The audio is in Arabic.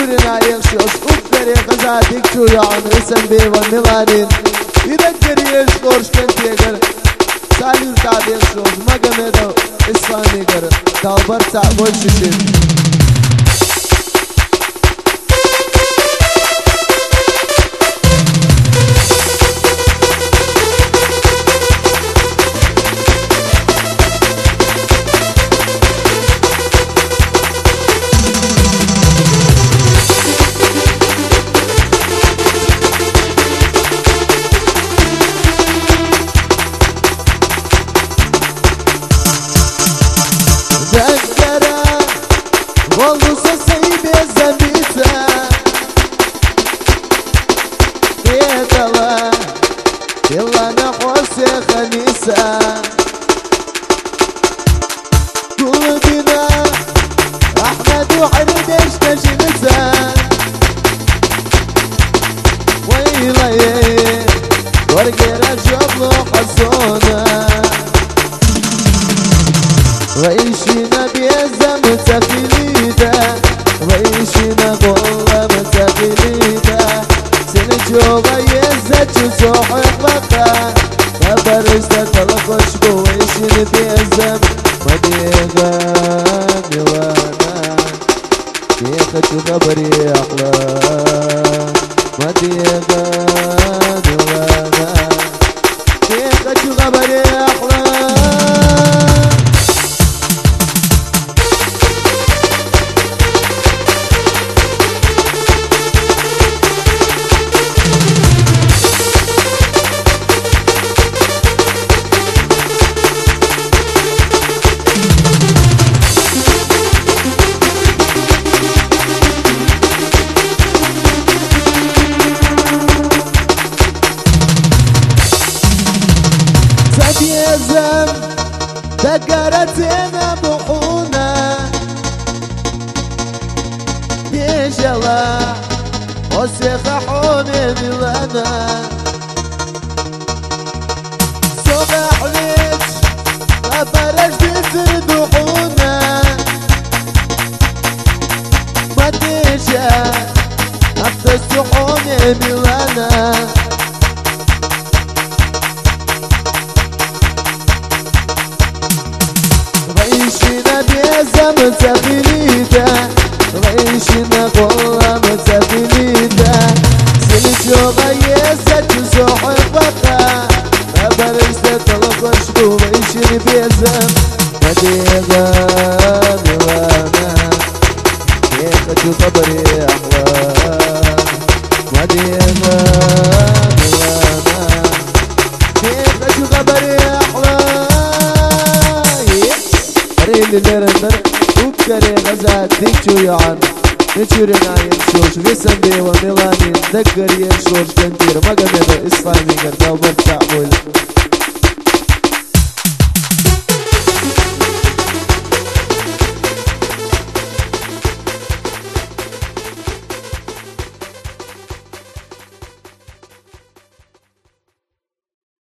نتورنا يخشوش وبكري غزاتك شو يعن رسم بيوان ميلانين يذكر يشكرش كنت يقر سالير تابع شوز مقامدو اسفاني قر دالبر تعبول ششين والوصة سيبي الزبيسة يدلا يلا نحوس يا خميسة قلبنا أحمد وحردش تجلسة ويلي ورقي رجب حصونة ويشينا بيزم تفليدا ويشينا قوة تفليدا سنجوغا يزج صحيح بقى فبرزت تلقش ويشين بيزم مديغا ميوانا بيخت خبري أحلام مديغا ميوانا بيخت خبري أحلام يزم ذكرتنا بحونا بيجلا وسيخ حوني ميلانا صبح ليش غفرش بيزر بحونا ما تيجا أفتس حوني ميلانا غيشنا بيزا متفليدا غيشنا قوة متفليدا سلجو غيزا جزوح بقى أبرزت تلقش غيشنا بيزا مديغا ميوانا يخجو خبري أحوال مديغا ميوانا يخجو خبري أحوال للرندر وبكري غزات ديكشو يعن نتورنا يمشوش غسن بيوان ميلانين ذكر ينشوش تنتير مقامدو اسفاني قرداو برتعبول